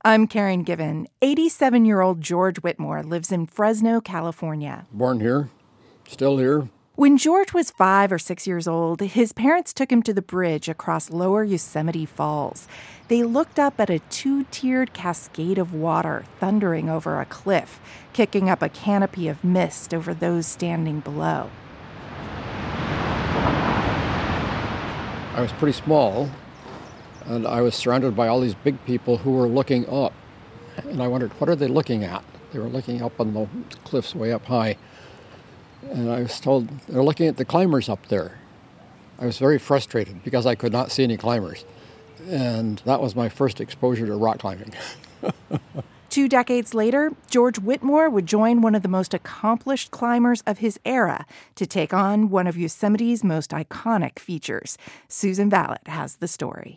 I'm Karen Given. 87-year-old George Whitmore lives in Fresno, California. Born here, still here. When George was 5 or 6 years old, his parents took him to the bridge across Lower Yosemite Falls. They looked up at a 2-tiered cascade of water thundering over a cliff, kicking up a canopy of mist over those standing below. I was pretty small, and I was surrounded by all these big people who were looking up. And I wondered, what are they looking at? They were looking up on the cliffs way up high. And I was told, they're looking at the climbers up there. I was very frustrated because I could not see any climbers. And that was my first exposure to rock climbing. 2 decades later, George Whitmore would join one of the most accomplished climbers of his era to take on one of Yosemite's most iconic features. Susan Vallet has the story.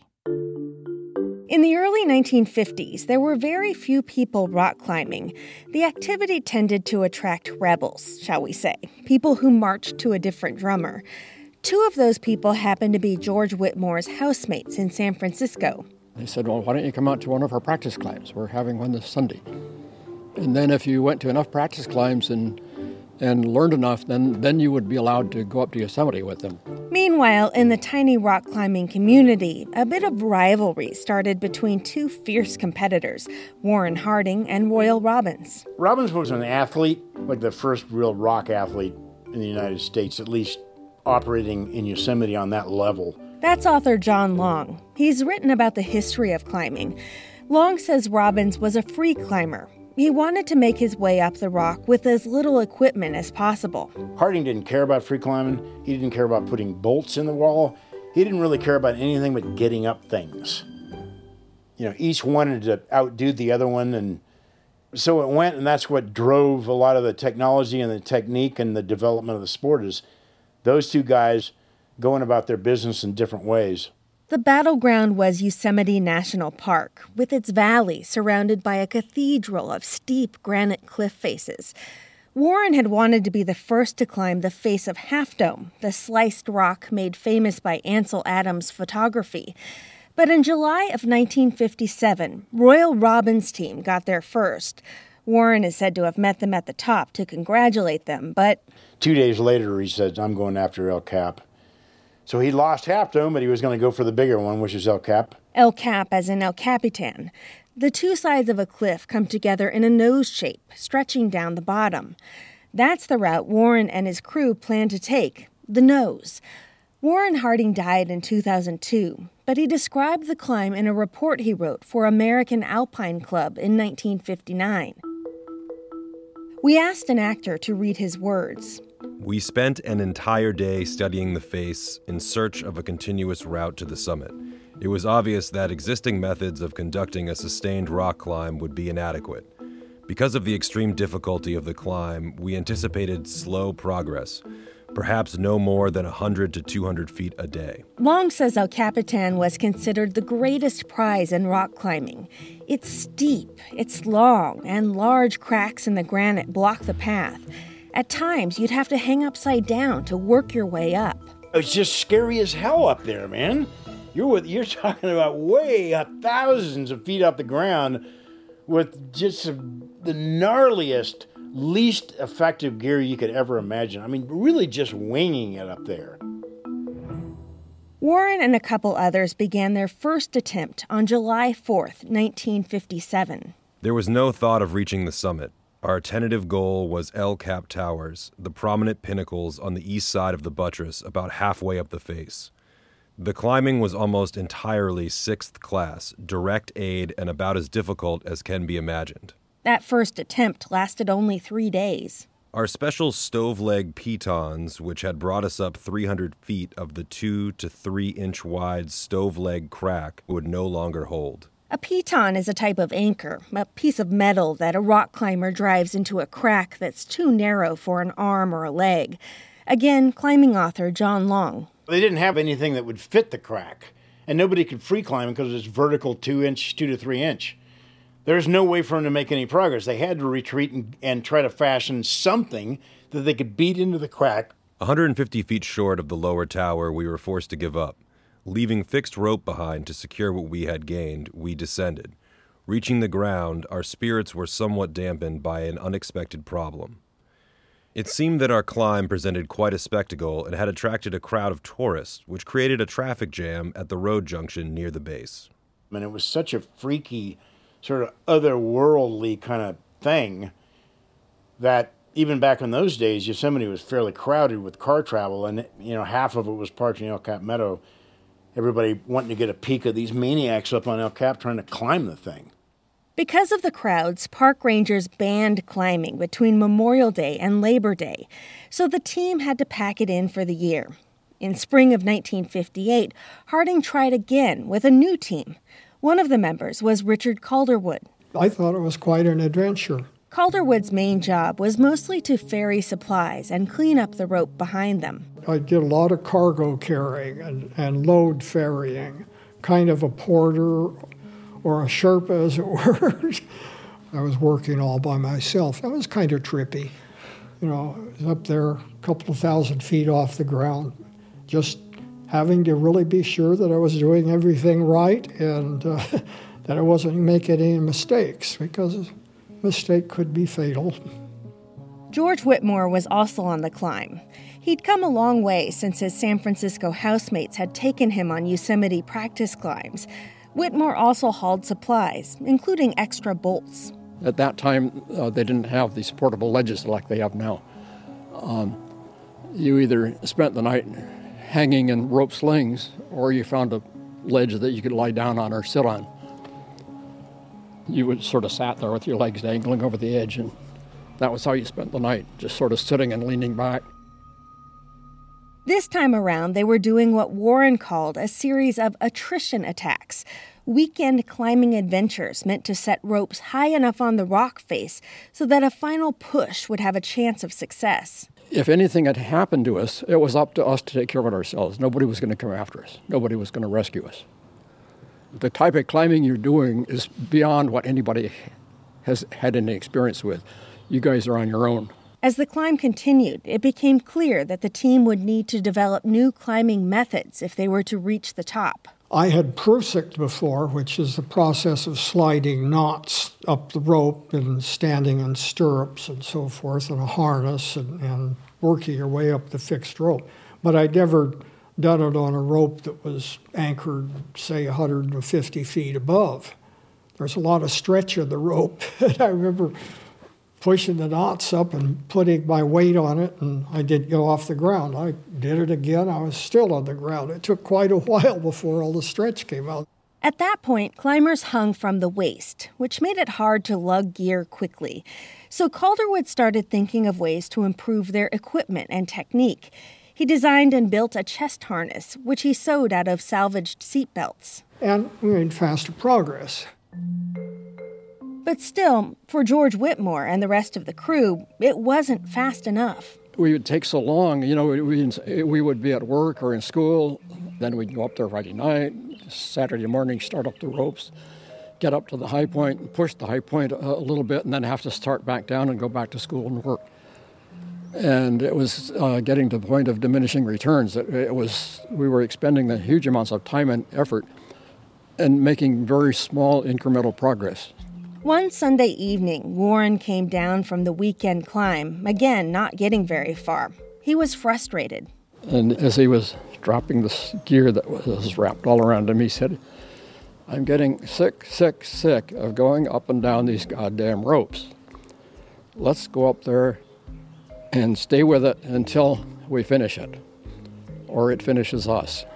In the early 1950s, there were very few people rock climbing. The activity tended to attract rebels, shall we say, people who marched to a different drummer. 2 of those people happened to be George Whitmore's housemates in San Francisco. They said, well, why don't you come out to one of our practice climbs? We're having one this Sunday. And then if you went to enough practice climbs and learned enough, then you would be allowed to go up to Yosemite with them. Meanwhile, in the tiny rock climbing community, a bit of rivalry started between 2 fierce competitors, Warren Harding and Royal Robbins. Robbins was an athlete, like the first real rock athlete in the United States, at least operating in Yosemite on that level. That's author John Long. He's written about the history of climbing. Long says Robbins was a free climber. He wanted to make his way up the rock with as little equipment as possible. Harding didn't care about free climbing. He didn't care about putting bolts in the wall. He didn't really care about anything but getting up things. Each wanted to outdo the other one, and so it went, and that's what drove a lot of the technology and the technique and the development of the sport is those 2 guys going about their business in different ways. The battleground was Yosemite National Park, with its valley surrounded by a cathedral of steep granite cliff faces. Warren had wanted to be the first to climb the face of Half Dome, the sliced rock made famous by Ansel Adams' photography. But in July of 1957, Royal Robbins' team got there first. Warren is said to have met them at the top to congratulate them, but 2 days later, he said, I'm going after El Cap. So he lost Half Dome, but he was going to go for the bigger one, which is El Cap. El Cap as in El Capitan. The 2 sides of a cliff come together in a nose shape, stretching down the bottom. That's the route Warren and his crew planned to take, the nose. Warren Harding died in 2002, but he described the climb in a report he wrote for American Alpine Club in 1959. We asked an actor to read his words. We spent an entire day studying the face in search of a continuous route to the summit. It was obvious that existing methods of conducting a sustained rock climb would be inadequate. Because of the extreme difficulty of the climb, we anticipated slow progress, perhaps no more than 100 to 200 feet a day. Long says El Capitan was considered the greatest prize in rock climbing. It's steep, it's long, and large cracks in the granite block the path. At times, you'd have to hang upside down to work your way up. It's just scary as hell up there, man. You're talking about way up thousands of feet off the ground with just the gnarliest, least effective gear you could ever imagine. I mean, really just winging it up there. Warren and a couple others began their first attempt on July 4th, 1957. There was no thought of reaching the summit. Our tentative goal was El Cap Towers, the prominent pinnacles on the east side of the buttress about halfway up the face. The climbing was almost entirely 6th class, direct aid, and about as difficult as can be imagined. That first attempt lasted only 3 days. Our special stove leg pitons, which had brought us up 300 feet of the 2 to 3 inch wide stove leg crack, would no longer hold. A piton is a type of anchor, a piece of metal that a rock climber drives into a crack that's too narrow for an arm or a leg. Again, climbing author John Long. They didn't have anything that would fit the crack, and nobody could free climb because it's vertical 2 to 3 inch. There's no way for them to make any progress. They had to retreat and try to fashion something that they could beat into the crack. 150 feet short of the lower tower, we were forced to give up. Leaving fixed rope behind to secure what we had gained, we descended. Reaching the ground, our spirits were somewhat dampened by an unexpected problem. It seemed that our climb presented quite a spectacle and had attracted a crowd of tourists, which created a traffic jam at the road junction near the base. And it was such a freaky, sort of otherworldly kind of thing that even back in those days, Yosemite was fairly crowded with car travel, and half of it was parked in El Cap Meadow. Everybody wanting to get a peek of these maniacs up on El Cap trying to climb the thing. Because of the crowds, park rangers banned climbing between Memorial Day and Labor Day, so the team had to pack it in for the year. In spring of 1958, Harding tried again with a new team. One of the members was Richard Calderwood. I thought it was quite an adventure. Calderwood's main job was mostly to ferry supplies and clean up the rope behind them. I did a lot of cargo carrying and load ferrying, kind of a porter or a Sherpa, as it were. I was working all by myself. That was kind of trippy. I was up there a couple of 1,000 feet off the ground, just having to really be sure that I was doing everything right and that I wasn't making any mistakes, because a mistake could be fatal. George Whitmore was also on the climb. He'd come a long way since his San Francisco housemates had taken him on Yosemite practice climbs. Whitmore also hauled supplies, including extra bolts. At that time, they didn't have these portable ledges like they have now. You either spent the night hanging in rope slings, or you found a ledge that you could lie down on or sit on. You would sort of sat there with your legs dangling over the edge, and that was how you spent the night, just sort of sitting and leaning back. This time around, they were doing what Warren called a series of attrition attacks, weekend climbing adventures meant to set ropes high enough on the rock face so that a final push would have a chance of success. If anything had happened to us, it was up to us to take care of it ourselves. Nobody was going to come after us. Nobody was going to rescue us. The type of climbing you're doing is beyond what anybody has had any experience with. You guys are on your own. As the climb continued, it became clear that the team would need to develop new climbing methods if they were to reach the top. I had prusik before, which is the process of sliding knots up the rope and standing in stirrups and so forth, and a harness and working your way up the fixed rope. But I'd never done it on a rope that was anchored, say, 150 feet above. There's a lot of stretch in the rope. And I remember pushing the knots up and putting my weight on it, and I didn't go off the ground. I did it again. I was still on the ground. It took quite a while before all the stretch came out. At that point, climbers hung from the waist, which made it hard to lug gear quickly. So Calderwood started thinking of ways to improve their equipment and technique. He designed and built a chest harness, which he sewed out of salvaged seat belts. And we made faster progress. But still, for George Whitmore and the rest of the crew, it wasn't fast enough. We would take so long, we would be at work or in school, then we'd go up there Friday night, Saturday morning, start up the ropes, get up to the high point, and push the high point a little bit, and then have to start back down and go back to school and work. And it was getting to the point of diminishing returns. We were expending the huge amounts of time and effort and making very small incremental progress. One Sunday evening, Warren came down from the weekend climb, again not getting very far. He was frustrated. And as he was dropping this gear that was wrapped all around him, he said, "I'm getting sick of going up and down these goddamn ropes. Let's go up there and stay with it until we finish it, or it finishes us."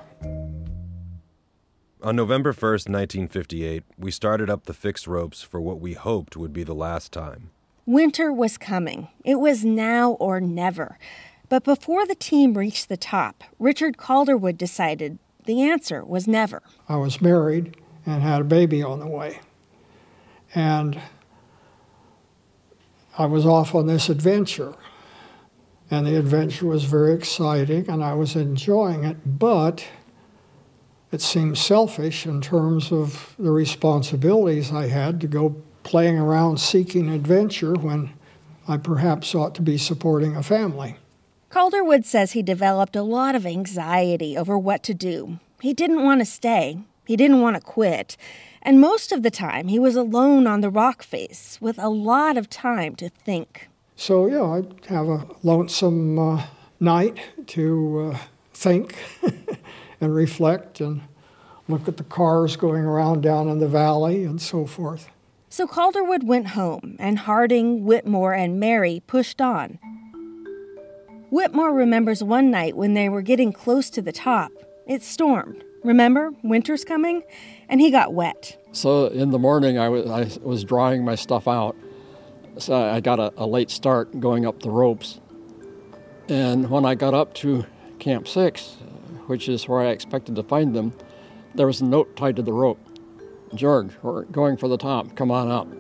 On November 1st, 1958, we started up the fixed ropes for what we hoped would be the last time. Winter was coming. It was now or never. But before the team reached the top, Richard Calderwood decided the answer was never. I was married and had a baby on the way. And I was off on this adventure. And the adventure was very exciting, and I was enjoying it, but it seemed selfish in terms of the responsibilities I had to go playing around seeking adventure when I perhaps ought to be supporting a family. Calderwood says he developed a lot of anxiety over what to do. He didn't want to stay. He didn't want to quit. And most of the time, he was alone on the rock face with a lot of time to think. So, yeah, I'd have a lonesome night to think and reflect and look at the cars going around down in the valley and so forth. So Calderwood went home, and Harding, Whitmore, and Mary pushed on. Whitmore remembers one night when they were getting close to the top. It stormed. Remember? Winter's coming? And he got wet. So in the morning, I was drying my stuff out. So I got a late start going up the ropes. And when I got up to Camp 6, which is where I expected to find them, there was a note tied to the rope. "George, we're going for the top. Come on up."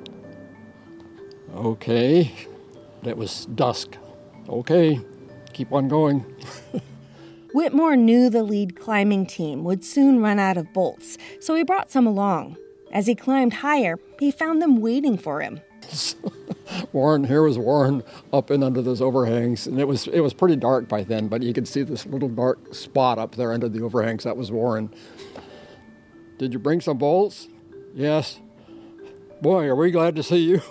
Okay. It was dusk. Okay, keep on going. Whitmore knew the lead climbing team would soon run out of bolts, so he brought some along. As he climbed higher, he found them waiting for him. Here was Warren up in under those overhangs, and it was pretty dark by then, but you could see this little dark spot up there under the overhangs. That was Warren. "Did you bring some bolts?" "Yes." "Boy, are we glad to see you."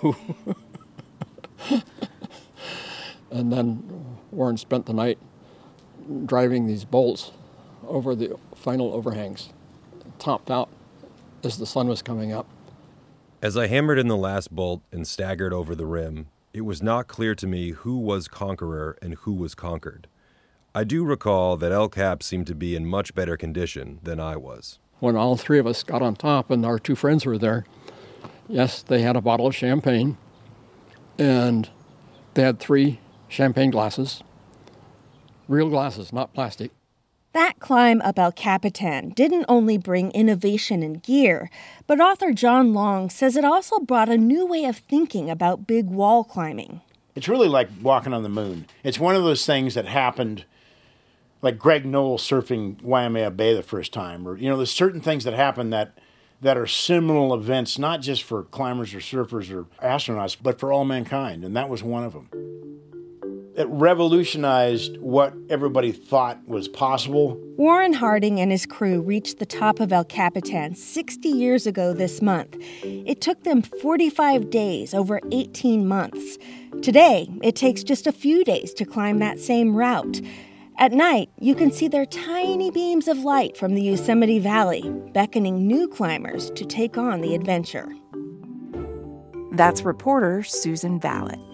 And then Warren spent the night driving these bolts over the final overhangs, topped out as the sun was coming up. As I hammered in the last bolt and staggered over the rim, it was not clear to me who was conqueror and who was conquered. I do recall that El Cap seemed to be in much better condition than I was. When all three of us got on top and our two friends were there, yes, they had a bottle of champagne, and they had 3 champagne glasses, real glasses, not plastic. That climb up El Capitan didn't only bring innovation in gear, but author John Long says it also brought a new way of thinking about big wall climbing. It's really like walking on the moon. It's one of those things that happened, like Greg Knoll surfing Waimea Bay the first time, or, there's certain things that happen that are seminal events, not just for climbers or surfers or astronauts, but for all mankind, and that was one of them. It revolutionized what everybody thought was possible. Warren Harding and his crew reached the top of El Capitan 60 years ago this month. It took them 45 days, over 18 months. Today, it takes just a few days to climb that same route. At night, you can see their tiny beams of light from the Yosemite Valley, beckoning new climbers to take on the adventure. That's reporter Susan Vallet.